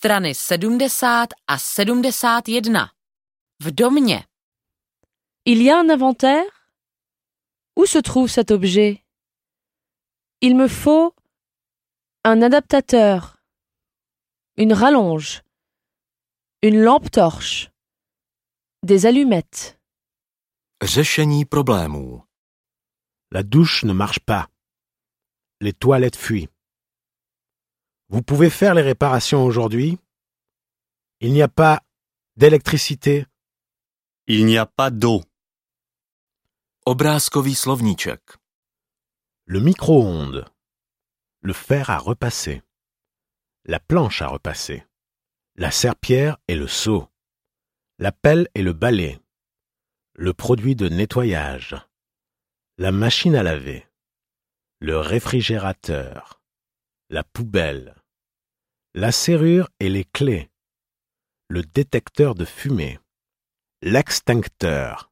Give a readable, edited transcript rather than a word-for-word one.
strany 70 a 71. V domě. Il y a un inventaire? Où se trouve cet objet? Il me faut un adaptateur, une rallonge, une lampe torche, des allumettes. Řešení problémů. La douche ne marche pas. Les toilettes fuient. Vous pouvez faire les réparations aujourd'hui? Il n'y a pas d'électricité. Il n'y a pas d'eau. Obrázkový slovníček. Le micro-ondes. Le fer à repasser. La planche à repasser. La serpillière et le seau. La pelle et le balai. Le produit de nettoyage. La machine à laver. Le réfrigérateur. La poubelle. La serrure et les clés. Le détecteur de fumée. L'extincteur.